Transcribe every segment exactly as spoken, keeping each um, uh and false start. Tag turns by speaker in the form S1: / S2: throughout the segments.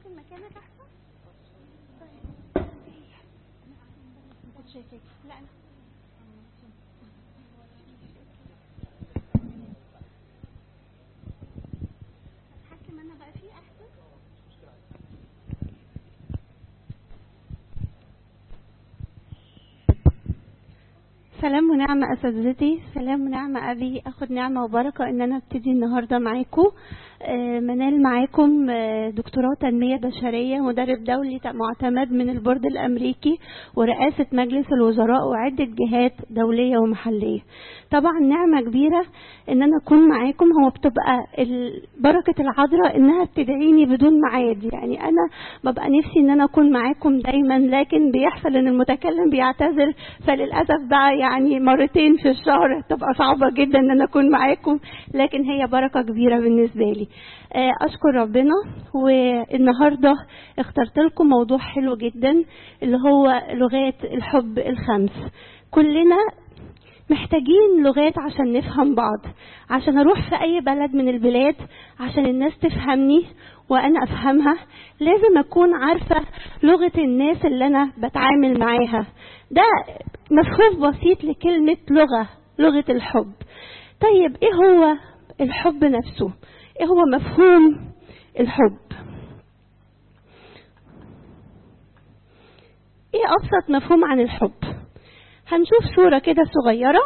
S1: ممكن مكانك احسن؟ طيب شايفك. لا انا اتحكم انا بقى فيه احسن. سلام ونعمة أساتذتي، سلام ونعمة أبي، أخد نعمة وبركة إن أنا ابتدي النهاردة معاكم. آه منال معاكم آه دكتوراه تنمية بشرية، مدرب دولي معتمد من البورد الأمريكي ورئاسة مجلس الوزراء وعدة جهات دولية ومحلية. طبعا نعمة كبيرة إن أنا أكون معاكم. هو بتبقى بركة العذراء إنها بتدعيني بدون معاد، يعني أنا ببقى نفسي إن أنا أكون معاكم دايما، لكن بيحصل إن المتكلم بيعتذر، فللأسف بقى يعني مرتين في الشهر تبقى صعبة جدا إن أنا أكون معاكم، لكن هي بركة كبيرة بالنسبة لي. أشكر ربنا. والنهاردة اخترت لكم موضوع حلو جدا اللي هو لغات الحب الخمس. كلنا محتاجين لغات عشان نفهم بعض، عشان اروح في اي بلد من البلاد عشان الناس تفهمني وانا افهمها لازم اكون عارفة لغة الناس اللي انا بتعامل معاها. ده مفهوم بسيط لكلمة لغة، لغة الحب. طيب ايه هو الحب نفسه؟ ايه هو مفهوم الحب؟ ايه ابسط مفهوم عن الحب؟ هنشوف صورة كده صغيرة.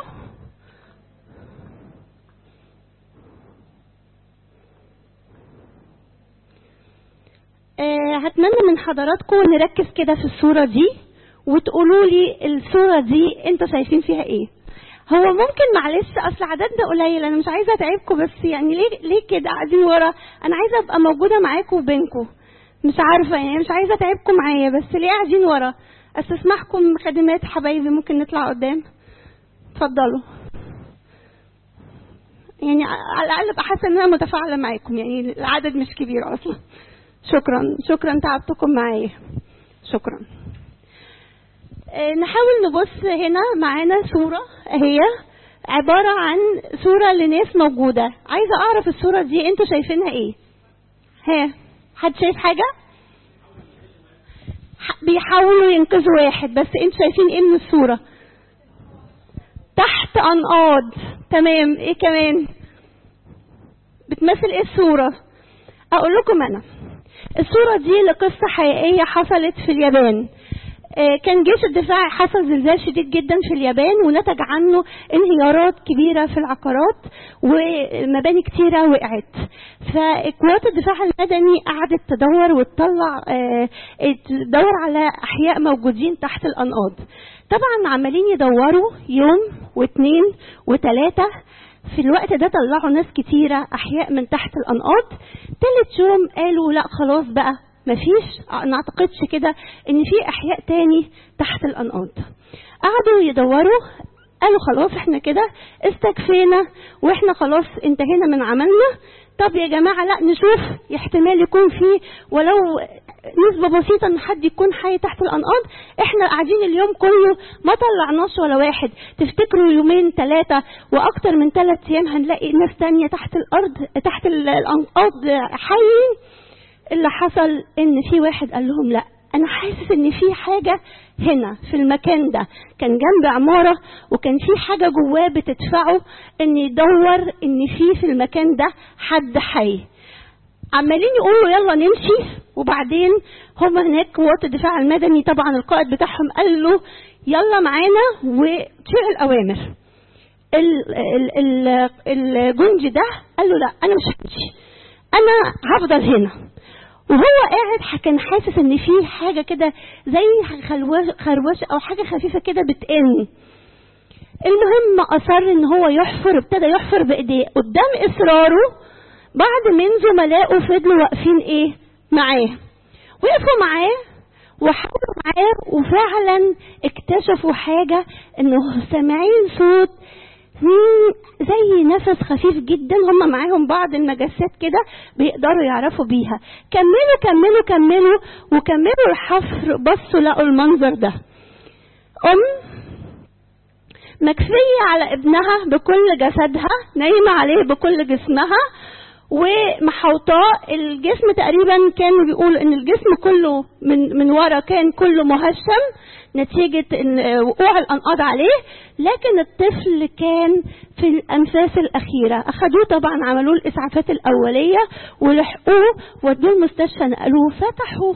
S1: آه هتمنى من حضراتكم نركز كده في الصورة دي وتقولوا لي الصورة دي انتوا شايفين فيها ايه. هو ممكن معلش اصل عددنا قليل، انا مش عايزة اتعبكم، بس يعني ليه ليه كده قاعدين ورا؟ انا عايزة ابقى موجودة معاكم وبينكم، مش عارفة يعني مش عايزة اتعبكم معايا، بس ليه قاعدين ورا؟ استسمحكم خادمات حبايبي ممكن نطلع قدام؟ اتفضلوا. يعني على الاقل ابقى حاسه ان انا متفاعله معاكم، يعني العدد مش كبير اصلا. شكرا شكرا تعبتكم معايا، شكرا. اه نحاول نبص هنا معانا صوره هي عباره عن صوره لناس موجوده. عايزه اعرف الصوره دي انتوا شايفينها ايه؟ ها حد شايف حاجه؟ بيحاولوا ينقذوا واحد، بس انتوا شايفين ايه من الصوره؟ تحت انقاض. تمام. ايه كمان بتمثل ايه الصورة؟ اقول لكم انا الصورة دي لقصة حقيقية حصلت في اليابان. كان جيش الدفاع حصل زلزال شديد جدا في اليابان ونتج عنه انهيارات كبيرة في العقارات ومباني كتيرة وقعت. فقوات الدفاع المدني قعدت تدور وتطلع تدور على احياء موجودين تحت الانقاض. طبعا عمالين يدوروا يوم واثنين وثلاثة، في الوقت ده طلعوا ناس كتيرة احياء من تحت الانقاض. ثالث يوم قالوا لا خلاص بقى مفيش، ما اعتقدش كده ان في احياء تاني تحت الانقاض. قعدوا يدوروا، قالوا خلاص احنا كده استكفينا واحنا خلاص انتهينا من عملنا. طب يا جماعة لا نشوف احتمال يكون فيه ولو نسبة بسيطة ان حد يكون حي تحت الانقاض. احنا قاعدين اليوم كله ما طلعناش ولا واحد، تفتكروا يومين ثلاثة واكتر من ثلاث ايام هنلاقي ناس تانية تحت الارض تحت الانقاض حيين؟ اللي حصل ان في واحد قال لهم لا انا حاسس ان في حاجة هنا في المكان ده. كان جنب عمارة وكان في حاجة جواه بتدفعه ان يدور ان في في المكان ده حد حي. عمالين يقولوا يلا نمشي، وبعدين هم هناك قوات الدفاع المدني طبعا القائد بتاعهم قال له يلا معانا وتشيل الاوامر. الجندي ده قال له لا انا مش همشي، انا هفضل هنا. وهو قاعد كان حاسس ان في حاجة كده زي خروش او حاجة خفيفة كده بتقن. المهم اصر ان هو يحفر، ابتدى يحفر بايديه. قدام اصراره بعض من زملائه فضلوا واقفين ايه معاه، وقفوا معاه وحاولوا معاه، وفعلا اكتشفوا حاجة انه سامعين صوت زي نفس خفيف جدا. هم معاهم بعض المجسات كده بيقدروا يعرفوا بيها. كملوا كملوا كملوا وكملوا الحفر، بصوا لقوا المنظر ده. ام مكفية على ابنها بكل جسدها، نايمة عليه بكل جسمها، ومحوطاه. الجسم تقريبا كانوا بيقولوا ان الجسم كله من من ورا كان كله مهشم نتيجة ان وقوع الانقاض عليه، لكن الطفل كان في الانفاس الاخيرة. اخدوه طبعا، عملوا الاسعافات الاولية ولحقوه ودوه المستشفى، نقلوه، فتحوا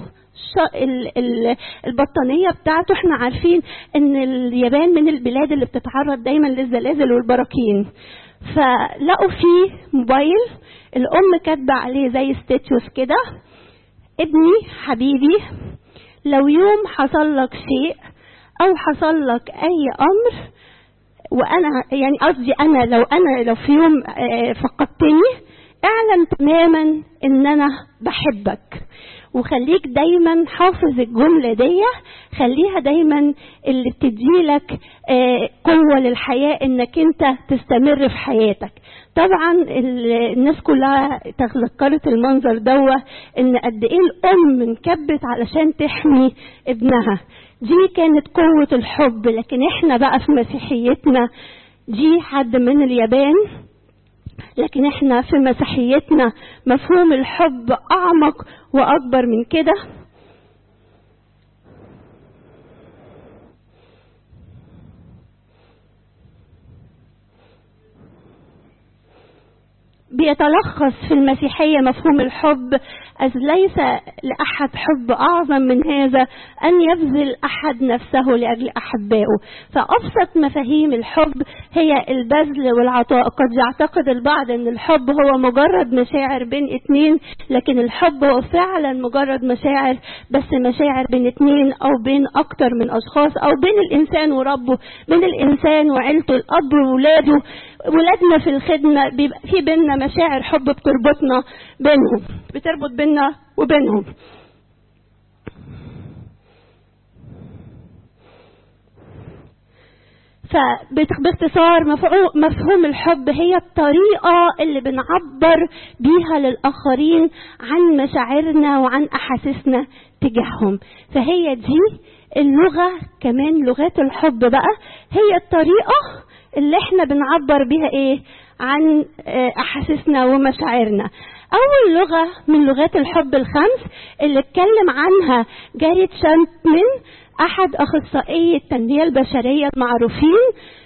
S1: البطانية بتاعته. احنا عارفين ان اليابان من البلاد اللي بتتعرض دايما للزلازل والبراكين، فلقوا فيه موبايل الام كاتبه عليه زي ستاتيوس كده: ابني حبيبي، لو يوم حصل لك شيء او حصل لك اي امر، وانا يعني قصدي انا لو انا لو في يوم فقدتني، اعلم تماما ان انا بحبك، وخليك دايما حافظ الجملة دي، خليها دايما اللي بتديلك قوة للحياة انك انت تستمر في حياتك. طبعا الناس كلها تذكرت المنظر دوه، ان قد ايه الام انكبت علشان تحمي ابنها. دي كانت قوة الحب. لكن احنا بقى في مسيحيتنا، دي حد من اليابان، لكن احنا في مسيحيتنا مفهوم الحب اعمق واكبر من كده. بيتلخص في المسيحية مفهوم الحب أذ ليس لأحد حب أعظم من هذا أن يبذل أحد نفسه لأجل أحبائه. فأبسط مفاهيم الحب هي البذل والعطاء. قد يعتقد البعض أن الحب هو مجرد مشاعر بين اتنين، لكن الحب هو فعلا مجرد مشاعر، بس مشاعر بين اتنين أو بين أكتر من أشخاص، أو بين الإنسان وربه، بين الإنسان وعيلته، الأب وولاده، ولادنا في الخدمة. بيبقى في بيننا مشاعر حب بتربطنا بينهم، بتربط بيننا وبينهم. فباختصار مفهوم الحب هي الطريقة اللي بنعبر بيها للآخرين عن مشاعرنا وعن أحاسيسنا تجاههم. فهي دي اللغة، كمان لغات الحب بقى هي الطريقة اللي احنا بنعبر بيها ايه عن احاسيسنا ومشاعرنا. اول لغة من لغات الحب الخمس اللي اتكلم عنها جاريت شامبلن، احد اخصائي التنمية البشرية المعروفين،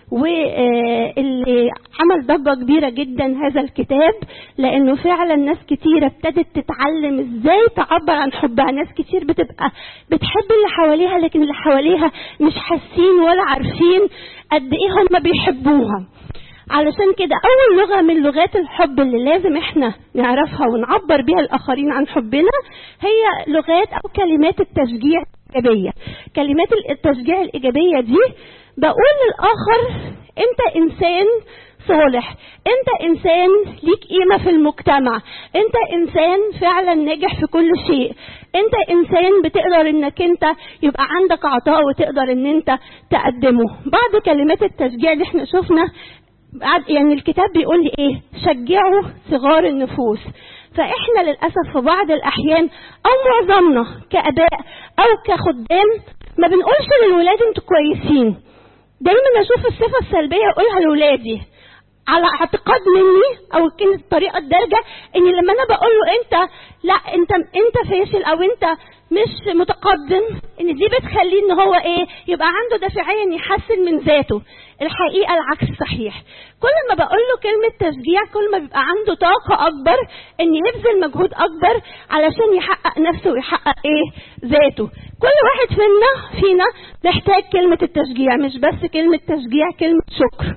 S1: واللي عمل ضجة كبيرة جدا هذا الكتاب، لانه فعلا ناس كتيرة ابتدت تتعلم ازاي تعبر عن حبها. ناس كتير بتبقى بتحب اللي حواليها، لكن اللي حواليها مش حاسين ولا عارفين قد ايه هم بيحبوها. علشان كده اول لغة من لغات الحب اللي لازم احنا نعرفها ونعبر بيها الاخرين عن حبنا هي لغات او كلمات التشجيع الايجابية. كلمات التشجيع الايجابية دي بقول للاخر: انت انسان صالح، انت انسان ليك قيمة في المجتمع، انت انسان فعلا ناجح في كل شيء، انت انسان بتقدر انك انت يبقى عندك عطاء وتقدر ان انت تقدمه. بعض كلمات التشجيع اللي احنا شفنا، يعني الكتاب بيقول لي ايه؟ شجعوا صغار النفوس. فاحنا للاسف في بعض الاحيان او معظمنا كاباء او كخدام ما بنقولش للولاد انتوا كويسين. دايما اشوف الصفه السلبيه اقولها لاولادي على اعتقاد مني او كانت الطريقه الدارجه ان لما انا بقول له انت لا انت انت فاشل او انت مش متقدم، ان دي بتخليه ان هو ايه يبقى عنده دافعيه ان يحسن من ذاته. الحقيقه العكس صحيح. كل ما بقول له كلمه تشجيع كل ما بيبقى عنده طاقه اكبر ان يبذل مجهود اكبر علشان يحقق نفسه ويحقق ايه ذاته. كل واحد فينا فينا محتاج كلمه التشجيع، مش بس كلمه تشجيع، كلمه شكر.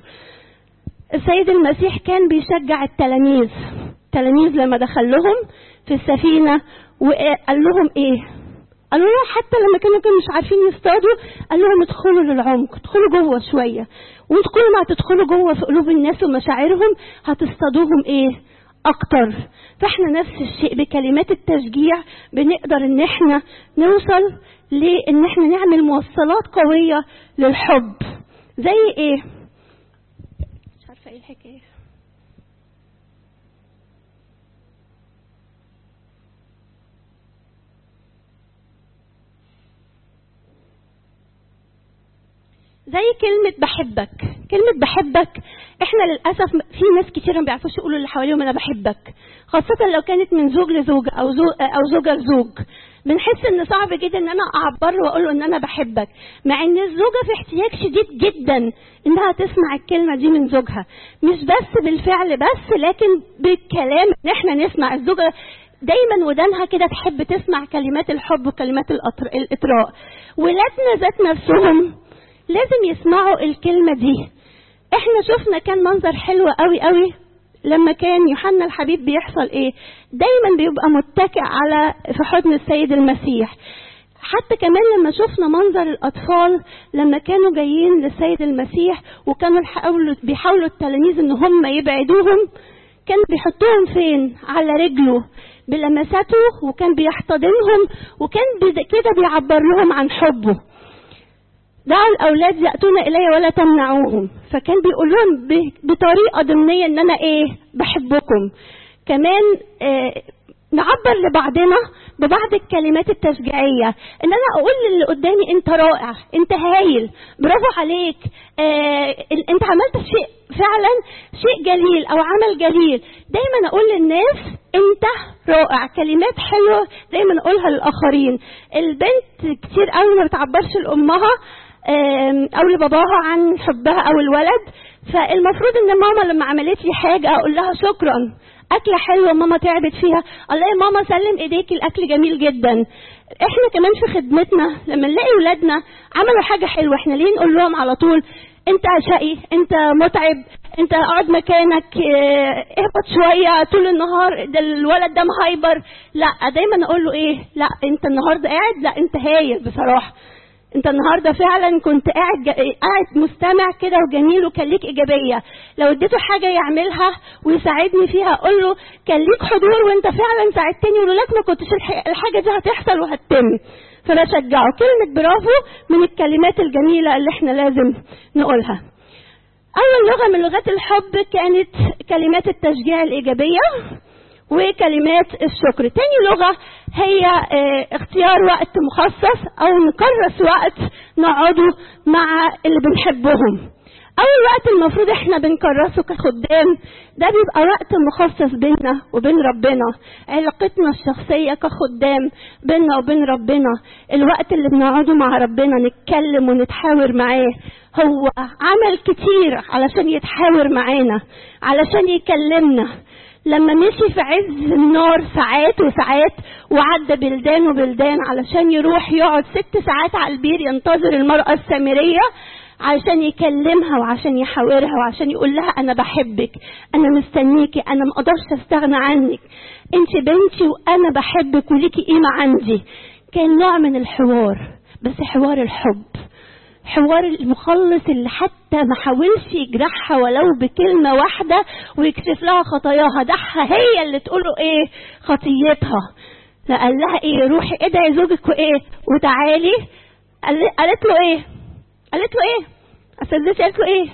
S1: السيد المسيح كان بيشجع التلاميذ. التلاميذ لما دخل لهم في السفينة وقال لهم ايه؟ قالوا لهم حتى لما كانوا كانوا مش عارفين يصطادوا قال لهم ادخلوا للعمق، ادخلوا جوه شوية، وانتوا كل ما تدخلوا جوه في قلوب الناس ومشاعرهم هتصطادوهم ايه اكتر. فاحنا نفس الشيء بكلمات التشجيع بنقدر ان احنا نوصل لان احنا نعمل موصلات قوية للحب. زي ايه؟ مش عارفة ايه الحكاية. زي كلمة بحبك. كلمة بحبك احنا للأسف في ناس كتير ما بيعرفوش يقولوا اللي حواليهم انا بحبك، خاصة لو كانت من زوج لزوج او زوج او زوجة لزوج. بنحس ان صعب جدا ان انا اعبر له واقول له ان انا بحبك، مع ان الزوجة في احتياج شديد جدا انها تسمع الكلمة دي من زوجها، مش بس بالفعل بس لكن بالكلام ان احنا نسمع. الزوجة دايما ودانها كده تحب تسمع كلمات الحب وكلمات الإطراء. ولادنا ذات نفسهم لازم يسمعوا الكلمة دي. احنا شفنا كان منظر حلو قوي قوي لما كان يوحنا الحبيب بيحصل ايه، دايما بيبقى متكئ على في حضن السيد المسيح. حتى كمان لما شفنا منظر الأطفال لما كانوا جايين للسيد المسيح وكانوا بيحاولوا التلاميذ ان هم يبعدوهم، كان بيحطوهم فين؟ على رجله بلمساته، وكان بيحتضنهم، وكان كده بيعبر لهم عن حبه. دعوا الأولاد يأتون إلي ولا تمنعوهم، فكان بيقول لهم بطريقة ضمنية ان انا ايه بحبكم. كمان آه نعبر لبعضنا ببعض الكلمات التشجيعية، ان انا اقول للي قدامي انت رائع، انت هايل، برافو عليك، آه انت عملت شيء فعلا شيء جليل او عمل جليل. دايما اقول للناس انت رائع، كلمات حلوة دايما اقولها للاخرين. البنت كتير قوي ما بتعبرش لامها او لباباها عن حبها او الولد، فالمفروض ان ماما لما عملت لي حاجة اقول لها شكرا، أكلة حلوة ماما تعبت فيها، الله يا ماما سلم إيديك الأكل جميل جدا. إحنا كمان في خدمتنا لما نلاقي ولادنا عملوا حاجة حلوة، إحنا ليه نقول لهم على طول أنت شقي، أنت متعب، أنت اقعد مكانك، اهبط شوية طول النهار، ده الولد ده مهايبر؟ لا، دايما أقول له إيه، لا أنت النهاردة قاعد، لا أنت هايل بصراحة، انت النهارده فعلا كنت قاعد قاعد مستمع كده وجميل وكان ليك ايجابيه. لو اديته حاجه يعملها ويساعدني فيها اقول له كان ليك حضور وانت فعلا ساعدتني، ولولاك ما كنتش الحاجه دي هتحصل وهتتم. فبشجعه. كلمه برافو من الكلمات الجميله اللي احنا لازم نقولها. اول لغه من لغات الحب كانت كلمات التشجيع الايجابيه وكلمات الشكر. تاني لغة هي اه اختيار وقت مخصص او نكرس وقت نقعده مع اللي بنحبهم. اول وقت المفروض احنا بنكرسه كخدام ده بيبقى وقت مخصص بيننا وبين ربنا، علاقتنا الشخصية كخدام بيننا وبين ربنا، الوقت اللي بنقعده مع ربنا نتكلم ونتحاور معاه. هو عمل كتير علشان يتحاور معانا، علشان يكلمنا. لما مشي في عز النار ساعات وساعات وعدى بلدان وبلدان علشان يروح يقعد ست ساعات على البير ينتظر المرأة السامرية علشان يكلمها وعشان يحاورها وعشان يقول لها أنا بحبك، أنا مستنيكي، أنا مقدرش استغنى عنك، انت بنتي وأنا بحبك وليكي قيمة عندي. كان نوع من الحوار، بس حوار الحب، حوار المخلص اللي حتى ما حاولش يجرحها ولو بكلمة واحدة ويكشف لها خطاياها، دعها هي اللي تقوله ايه خطيتها. لا، قال لها ايه، روحي ادعي زوجك وايه وتعالي. قالت له ايه قالت له ايه اسدتي قالت له ايه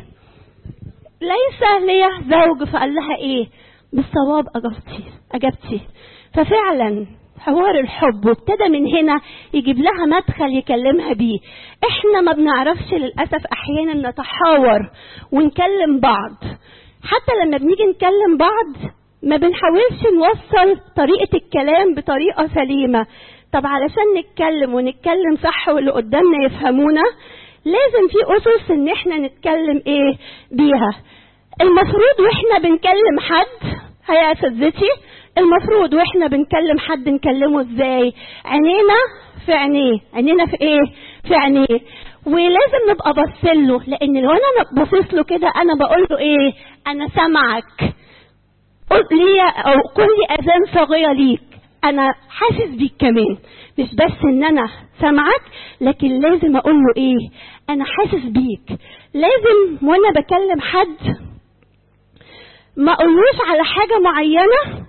S1: ليس لي زوج. فقال لها ايه بالصواب اجبتي اجبتي ففعلا حوار الحب وابتدى من هنا يجيب لها مدخل يكلمها بيه. احنا ما بنعرفش للأسف احيانا نتحاور ونكلم بعض، حتى لما بنيجي نكلم بعض ما بنحاولش نوصل طريقة الكلام بطريقة سليمة. طب علشان نتكلم ونتكلم صح واللي قدامنا يفهمونا لازم في أسس ان احنا نتكلم ايه بيها. المفروض واحنا بنكلم حد هيا اساتذتي، المفروض واحنا بنكلم حد نكلمه ازاي؟ عينينا في عينيه، عينينا في ايه في عينيه، ولازم نبقى باصين له، لان لو انا باصص له كده انا بقول له ايه، انا سامعك، قل لي او قل لي اذان صاغيه ليك، انا حاسس بيك كمان، مش بس ان انا سامعك لكن لازم اقول له ايه، انا حاسس بيك. لازم وانا بكلم حد ما اقولوش على حاجه معينه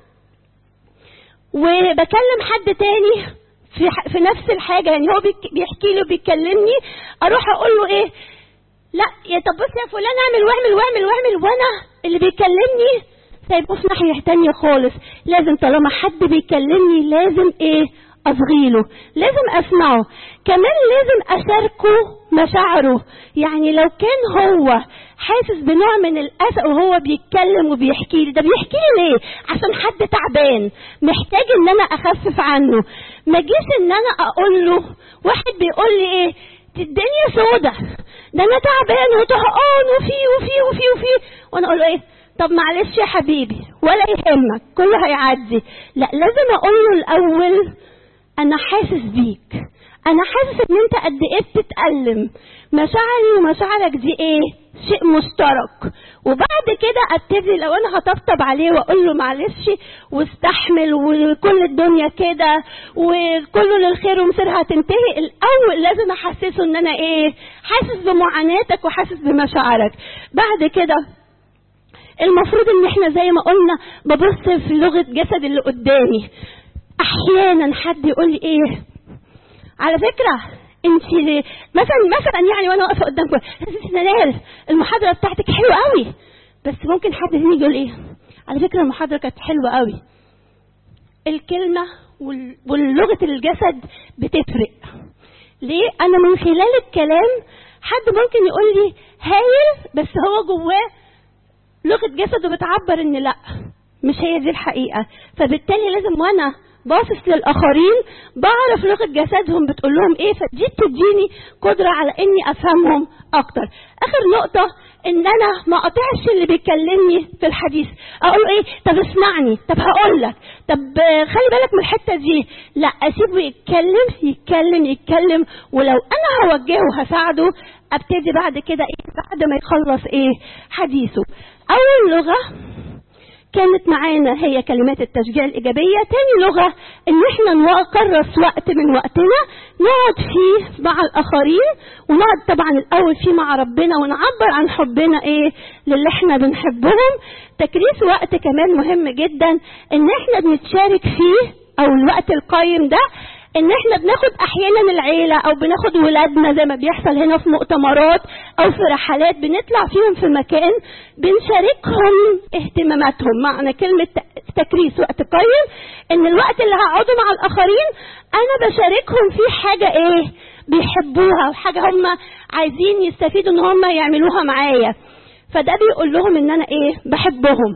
S1: وبكلم حد تاني في في نفس الحاجه، يعني هو بيحكي له بيكلمني اروح اقول له ايه، لا يا طب بص يا فلان اعمل واعمل واعمل واعمل، وانا اللي بيكلمني سايبه في ناحيه تانيه خالص. لازم طالما حد بيكلمني لازم ايه اصغيله، لازم اسمعه، كمان لازم اشاركه مشاعره. يعني لو كان هو حاسس بنوع من الاسى وهو بيتكلم وبيحكي لي. ده بيحكي لي ليه؟ عشان حد تعبان محتاج ان انا اخفف عنه. ما جيش ان انا اقول له، واحد بيقول لي ايه الدنيا سودة، ده انا تعبان وطهقان وفي وفي وفي وفي وانا اقول له ايه طب معلش يا حبيبي ولا يهمك كله هيعدي. لا، لازم اقول له الاول انا حاسس بيك، انا حاسس ان انت قد ايه بتتألم، مشاعري ومشاعرك دي ايه شيء مشترك. وبعد كده ابتدي لو انا هطبطب عليه واقول له معلش واستحمل وكل الدنيا كده وكله للخير ومصيرها هتنتهي، الاول لازم احسسه ان انا ايه حاسس بمعاناتك وحاسس بمشاعرك. بعد كده المفروض ان احنا زي ما قلنا ببص في لغة جسد اللي قدامي. احيانا حد يقول لي ايه على فكرة انت ليه مثلا مثلا يعني وانا واقفه قدامكم نال المحاضره بتاعتك حلوه قوي، بس ممكن حد يجي يقول ايه على فكره المحاضره كانت حلوه قوي. الكلمه واللغه الجسد بتفرق. ليه؟ انا من خلال الكلام حد ممكن يقول لي هايل بس هو جواه لغه جسده بتعبر ان لا مش هي دي الحقيقه. فبالتالي لازم وانا باصص للآخرين بعرف لغة جسدهم بتقول لهم ايه، فدي بتديني قدرة على اني افهمهم اكتر. اخر نقطة ان انا ما اقطعش اللي بيكلمني في الحديث، اقول ايه طب اسمعني طب هقول لك طب خلي بالك من الحتة دي، لا اسيبه يتكلم يتكلم يتكلم ولو انا هوجهه وهساعده ابتدي بعد كده ايه بعد ما يخلص ايه حديثه. اول لغة كانت معانا هي كلمات التشجيع الإيجابية. تاني لغة إن إحنا نكرس وقت من وقتنا نقعد فيه مع الآخرين، ونقعد طبعا الأول فيه مع ربنا ونعبر عن حبنا إيه للي إحنا بنحبهم. تكريس وقت كمان مهم جدا إن إحنا بنتشارك فيه أو الوقت القايم ده، ان احنا بناخد احيانا العيلة او بناخد ولادنا زي ما بيحصل هنا في مؤتمرات او في رحلات بنطلع فيهم في مكان بنشاركهم اهتماماتهم. معنى كلمة تكريس وقت قيم ان الوقت اللي هقعده مع الاخرين انا بشاركهم فيه حاجة ايه بيحبوها وحاجة هم عايزين يستفيدوا ان هم يعملوها معايا، فده بيقول لهم ان انا ايه بحبهم.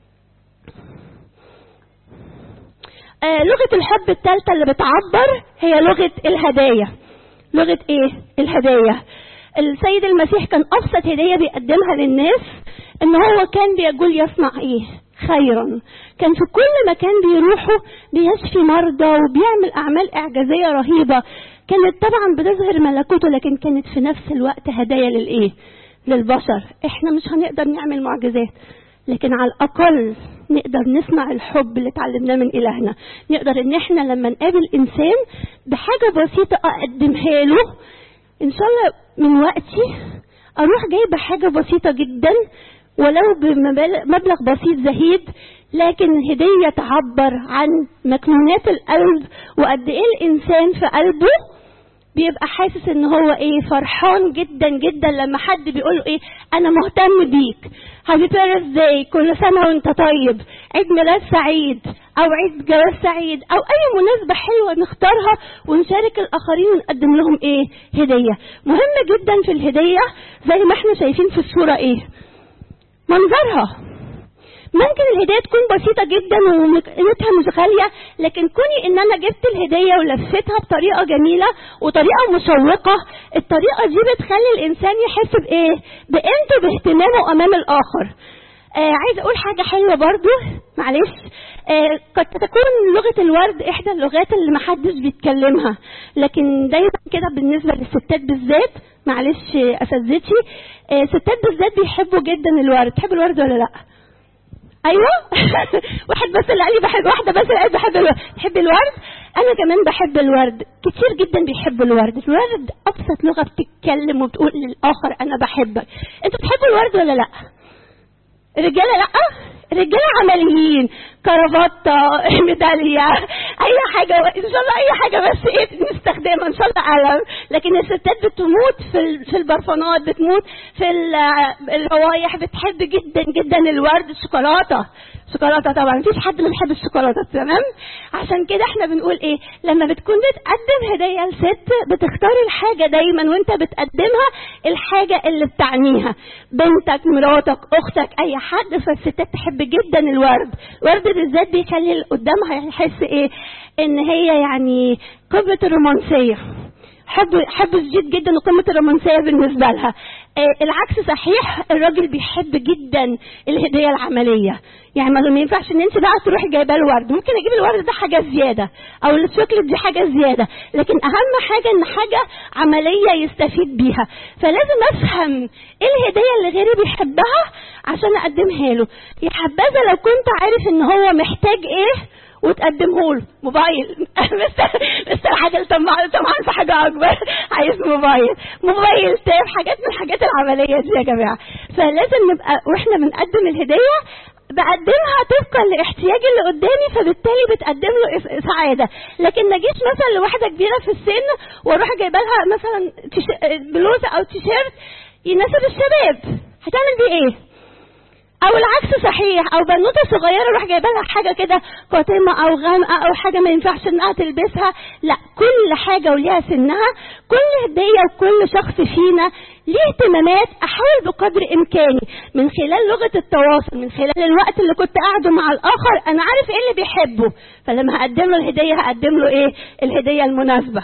S1: آه لغة الحب الثالثة اللي بتعبر هي لغة الهدايا. لغة ايه الهدايا. السيد المسيح كان ابسط هدية بيقدمها للناس ان هو كان بيقول يصنع ايه خيرا. كان في كل مكان بيروحوا بيشفي مرضى وبيعمل اعمال اعجازية رهيبة كانت طبعا بتظهر ملكوته، لكن كانت في نفس الوقت هدايا للايه للبشر. احنا مش هنقدر نعمل معجزات لكن على الاقل نقدر نسمع الحب اللي اتعلمناه من إلهنا. نقدر ان احنا لما نقابل انسان بحاجة بسيطة اقدمها له ان شاء الله من وقتي اروح جايبة حاجة بسيطة جدا ولو بمبلغ بسيط زهيد، لكن هدية تعبر عن مكنونات القلب وقد ايه الانسان في قلبه بيبقى حاسس ان هو ايه فرحان جدا جدا لما حد بيقوله ايه انا مهتم بيك، هابي بيرثداي، كل سنة وانت طيب، عيد ميلاد سعيد او عيد جواز سعيد او اي مناسبة حلوة نختارها ونشارك الاخرين ونقدم لهم ايه هدية. مهم جدا في الهدية زي ما احنا شايفين في الصورة ايه منظرها. ممكن الهدية تكون بسيطة جدا وقيمتها مش غالية، لكن كوني ان انا جبت الهدية ولفتها بطريقة جميلة وطريقة مشوقة، الطريقة دي بتخلي الانسان يحس بايه بقيمته باهتمامه امام الاخر. آه عايز اقول حاجة حلوة برضو معلش. آه قد تكون لغة الورد احدى اللغات اللي محدش بيتكلمها، لكن دايما كده بالنسبة للستات بالذات معلش اساتذتي آه ستات بالذات بيحبوا جدا الورد. تحب الورد ولا لا؟ ايوه واحد بس اللي قال لي بحب، واحده بس اللي قالت بحب الورد. تحب الورد؟ انا كمان بحب الورد، كتير جدا بيحبوا الورد. الورد ابسط لغه بتتكلم وبتقول للاخر انا بحبك. انتوا بتحبوا الورد ولا لا؟ الرجاله لا؟ الرجاله عمليين كرافطه، ميداليه، اي حاجه ان شاء الله، اي حاجه بس ايه نستخدمها ان شاء الله قلم. لكن الستات بتموت في في البرفانات، بتموت في الروايح، بتحب جدا جدا الورد، الشوكولاته، شوكولاته طبعا مفيش حد ما بيحب الشوكولاته، تمام؟ عشان كده احنا بنقول ايه، لما بتكون بتقدم هديه لست بتختار الحاجه دايما وانت بتقدمها الحاجه اللي بتعنيها، بنتك، مراتك، اختك، اي حد. فالستات تحب جدا الورد. الورد بالذات بيخلي اللي قدامها يحس ايه، ان هي يعني قمه الرومانسيه، حب حب شديد جدا وقمه الرومانسيه بالنسبه لها. آه العكس صحيح، الراجل بيحب جدا الهديه العمليه. يعني ما ينفعش ان انت بقى تروحي جايبه له ورد، ممكن اجيب الورد ده حاجه زياده او الشوكليت دي حاجه زياده، لكن اهم حاجه ان حاجه عمليه يستفيد بيها. فلازم افهم ايه الهديه اللي غيري بيحبها عشان اقدمها له. يا حبذا لو كنت عارف ان هو محتاج ايه وتقدمه له موبايل. مستر مستر حاجه طمعان طمعان في حاجه اكبر، عايز موبايل، موبايل تاب، حاجات من الحاجات العمليه دي يا جماعه. فلازم نبقى واحنا بنقدم الهديه بقدمها طبقا لاحتياج اللي قدامي، فبالتالي بتقدم له سعاده. لكن ما اجيش مثلا لواحده كبيره في السن واروح جايبه لها مثلا بلوزه او تيشيرت يناسب الشباب، هتعمل بيه ايه؟ او العكس صحيح، او بنوته صغيره اروح جايبه لها حاجه كده قاتمه او غامقه او حاجه ما ينفعش انها تلبسها. لا، كل حاجه وليها سنها، كل هديه وكل شخص فينا ليه اهتمامات. احاول بقدر امكاني من خلال لغه التواصل، من خلال الوقت اللي كنت قاعده مع الاخر، انا عارف ايه اللي بيحبه، فلما هقدم له الهديه هقدم له ايه؟ الهديه المناسبه.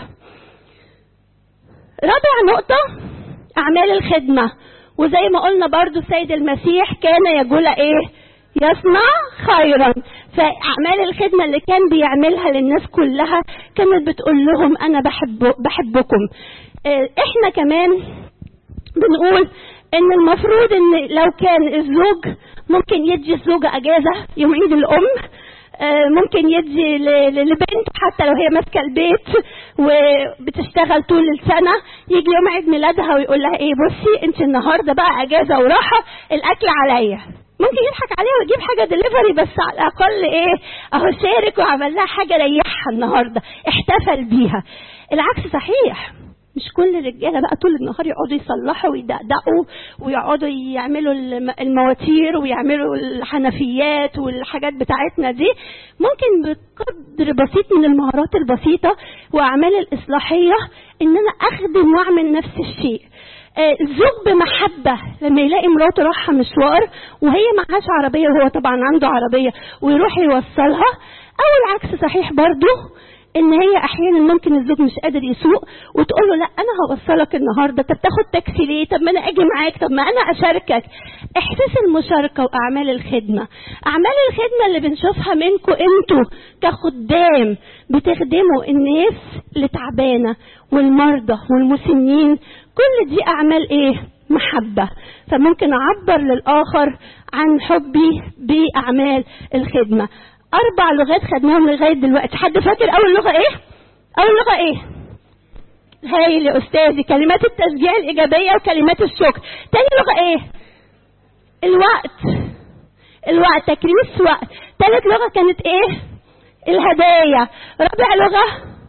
S1: رابع نقطه، اعمال الخدمه. وزي ما قلنا برضو السيد المسيح كان يقول ايه؟ يصنع خيرا. فاعمال الخدمه اللي كان بيعملها للناس كلها كانت بتقول لهم انا بحب بحبكم. اه احنا كمان بنقول ان المفروض ان لو كان الزوج ممكن يدي الزوجه اجازه يوم عيد الام، ممكن يدي لبنت حتى لو هي ماسكه البيت وبتشتغل طول السنه، يجي يوم عيد ميلادها ويقول لها ايه، بصي انت النهارده بقى اجازه وراحه، الاكل عليا. ممكن يضحك عليها ويجيب حاجه دليفري، بس على الاقل ايه، اهو شارك وعمل لها حاجه ريحها النهارده، احتفل بيها. العكس صحيح، مش كل الرجاله بقى طول النهار يقعدوا يصلحوا ويدقدقوا ويقعدوا يعملوا المواتير ويعملوا الحنفيات والحاجات بتاعتنا دي. ممكن بقدر بسيط من المهارات البسيطه واعمال الاصلاحيه ان انا اخدم واعمل نفس الشيء. الزوج بمحبه لما يلاقي مراته رايحه مشوار وهي معهاش عربيه وهو طبعا عنده عربيه ويروح يوصلها. او العكس صحيح برضو، ان هي احيانا ممكن الزوج مش قادر يسوق وتقول له لا انا هوصلك النهارده، طب تاخد تاكسي ليه، طب ما انا اجي معاك، طب ما انا اشاركك. احساس المشاركه واعمال الخدمه. اعمال الخدمه اللي بنشوفها منكم انتوا كخدام، بتخدموا الناس اللي تعبانه والمرضى والمسنين، كل دي اعمال ايه؟ محبه. فممكن اعبر للاخر عن حبي باعمال الخدمه. أربع لغات خدناهم لغاية دلوقتي. حد فاكر أول لغة إيه؟ أول لغة إيه؟ هايل يا أستاذي، كلمات التشجيع الإيجابية وكلمات الشكر. تاني لغة إيه؟ الوقت. الوقت، تكريس وقت. تالت لغة كانت إيه؟ الهدايا. رابع لغة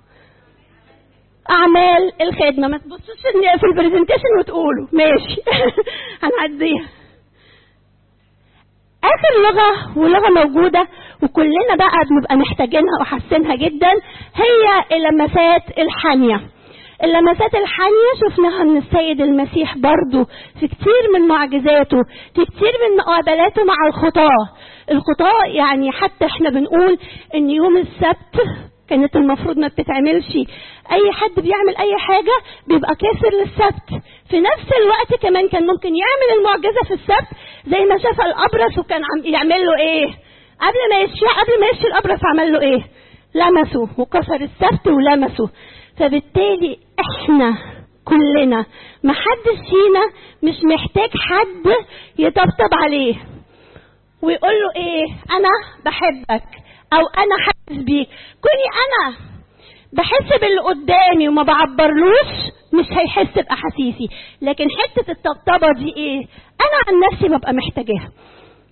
S1: أعمال الخدمة. ما تبصوش في البرزنتيشن وتقولوا ماشي. هنعديها. آخر لغة ولغة موجودة وكلنا بقى بنبقى محتاجينها وحاسينها جدا، هي اللمسات الحانية. اللمسات الحانية شفناها من السيد المسيح برضو في كتير من معجزاته، في كتير من مقابلاته مع الخطاة. الخطاة يعني حتى احنا بنقول ان يوم السبت كانت المفروض ما بتتعملش، اي حد بيعمل اي حاجة بيبقى كافر للسبت. في نفس الوقت كمان كان ممكن يعمل المعجزة في السبت، زي ما شاف الابرص وكان عم يعمل له ايه قبل ما يشفي قبل ما يشفي الابرص، عمل له ايه؟ لمسه وكسر السبت ولمسه. فبالتالي احنا كلنا محدش فينا مش محتاج حد يطبطب عليه ويقول له ايه، انا بحبك او انا حاسس بيك. كوني انا بحس باللي قدامي وما بعبرلوش مش هيحس باحاسيسي. لكن حته الطبطبه دي ايه؟ انا عن نفسي ببقى محتاجاها.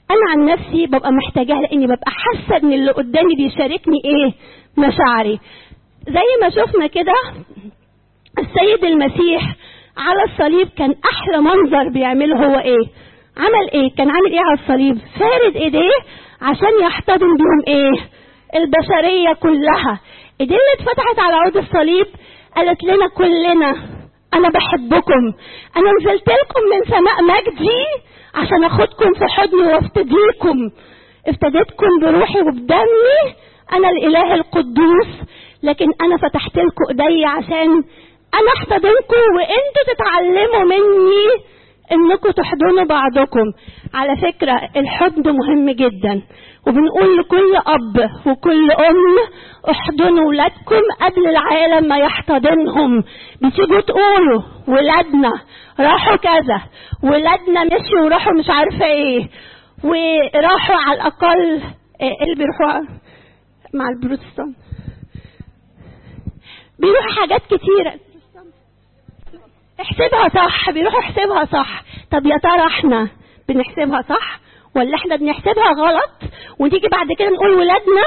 S1: انا عن نفسي ببقى محتاجاها، لاني ببقى حاسه ان اللي قدامي بيشاركني ايه؟ مشاعري. زي ما شفنا كده السيد المسيح على الصليب كان احلى منظر بيعمله هو ايه؟ عمل ايه؟ كان عامل ايه على الصليب؟ فارد ايديه عشان يحتضن بيهم ايه؟ البشريه كلها. ايديه اللي اتفتحت على عود الصليب قالت لنا كلنا انا بحبكم، انا نزلت لكم من سماء مجدي عشان اخدكم في حضني وافتديكم، افتديتكم بروحي وبدمي، انا الاله القدوس، لكن انا فتحت لكم ايدي عشان انا احتضنكم وانتوا تتعلموا مني انكم تحضنوا بعضكم. على فكرة الحضن مهم جدا، وبنقول لكل اب وكل ام احضنوا ولادكم قبل العالم ما يحتضنهم. بتيجوا تقولوا ولادنا راحوا كذا، ولادنا مشوا وراحوا مش عارفة ايه، وراحوا على الاقل اللي بيروحوا مع البروتستان بيروحوا حاجات كتيرة، احسبها صح، بيروحوا احسبها صح. طب يا ترى احنا بنحسبها صح ولا احنا بنحسبها غلط ونيجي بعد كده نقول ولادنا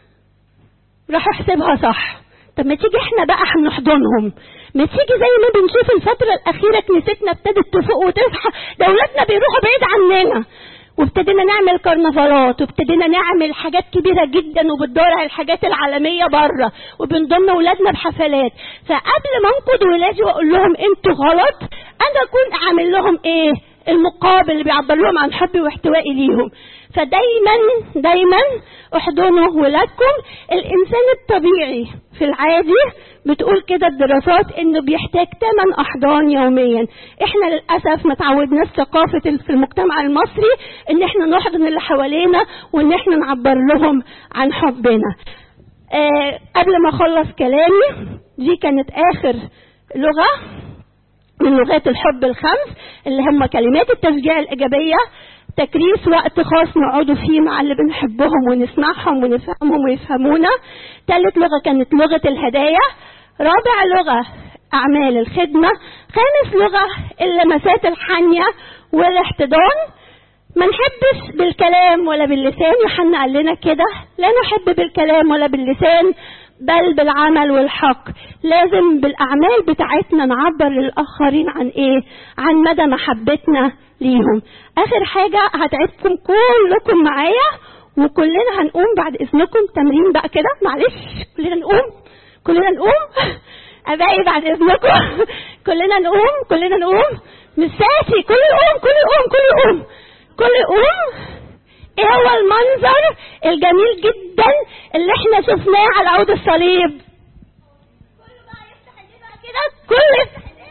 S1: راحوا احسبها صح؟ طب ما تيجي احنا بقى هنحضنهم، ما تيجي زي ما بنشوف الفترة الأخيرة كنيستنا ابتدت تفوق وتصحى، ده ولادنا بيروحوا بعيد عننا، وابتدينا نعمل كرنفالات، وابتدينا نعمل حاجات كبيرة جدا، وبتدور على الحاجات العالمية بره، وبنضم ولادنا بحفلات. فقبل ما انقض ولادي واقول لهم انتوا غلط، انا اكون عامل لهم ايه؟ المقابل اللي بيعبر لهم عن حبي واحتوائي ليهم. فدايما دايما احضنوا ولادكم. الانسان الطبيعي في العادي بتقول كده الدراسات انه بيحتاج ثمان احضان يوميا. احنا للاسف ما تعودناش ثقافه في المجتمع المصري ان احنا نحضن اللي حوالينا وان احنا نعبر لهم عن حبنا. آه قبل ما اخلص كلامي، دي كانت اخر لغه من لغات الحب الخمس اللي هم كلمات التشجيع الايجابيه، تكريس وقت خاص نقعدوا فيه مع اللي بنحبهم ونسمعهم ونفهمهم ويفهمونا. ثالث لغة كانت لغة الهدايا. رابع لغة أعمال الخدمة. خامس لغة اللمسات الحانية والاحتضان. ما نحبش بالكلام ولا باللسان، يوحنا قال لنا كده، لا نحب بالكلام ولا باللسان بل بالعمل والحق. لازم بالأعمال بتاعتنا نعبر للآخرين عن إيه؟ عن مدى محبتنا ليهم. آخر حاجة هتعبكم كلكم معايا، وكلنا هنقوم بعد إذنكم تمرين بقى كده، معلش كلنا نقوم كلنا نقوم أبائي بعد إذنكم كلنا نقوم كلنا نقوم مش ساسي، كل يقوم كل يقوم كل يقوم كل يقوم. ايه هو المنظر الجميل جدا اللي احنا شفناه على عود الصليب؟ كله بقى يفتح ايديه بقى كده، كله يفتح ايديه.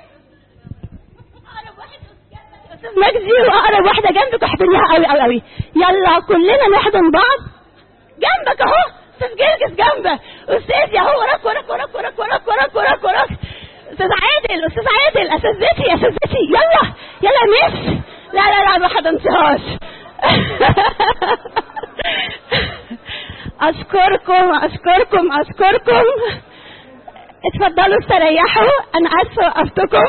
S1: اقرب واحد استاذ مجدي واقرب واحده جنبك احضنيها قوي قوي قوي. يلا كلنا نحضن بعض. جنبك اهو استاذ جرجس، جنبك استاذي اهو، وراك وراك وراك وراك وراك وراك وراك وراك. استاذ عادل استاذ عادل اساتذتي اساتذتي، يلا يلا مش لا لا لا ما حضنتهاش. اشكركم اشكركم اشكركم. اتفضلوا استريحوا، انا اسفه وقفتكم.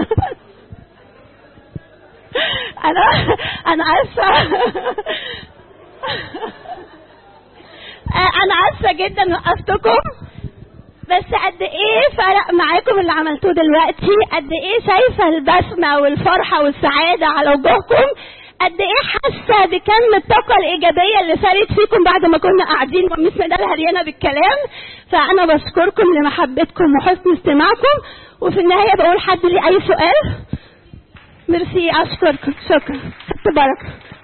S1: انا انا اسفه انا اسفه جدا وقفتكم، بس قد ايه فرق معاكم اللي عملتوه دلوقتي، قد ايه شايفه البسمه والفرحه والسعاده على وجوهكم، قد ايه حاسه بكم الطاقه الايجابيه اللي سارت فيكم بعد ما كنا قاعدين ومش مدالها هريانه بالكلام. فانا بشكركم لمحبتكم وحسن استماعكم، وفي النهايه بقول حد لي اي سؤال؟ ميرسي، اشكركم، شكرا، خدت بركه.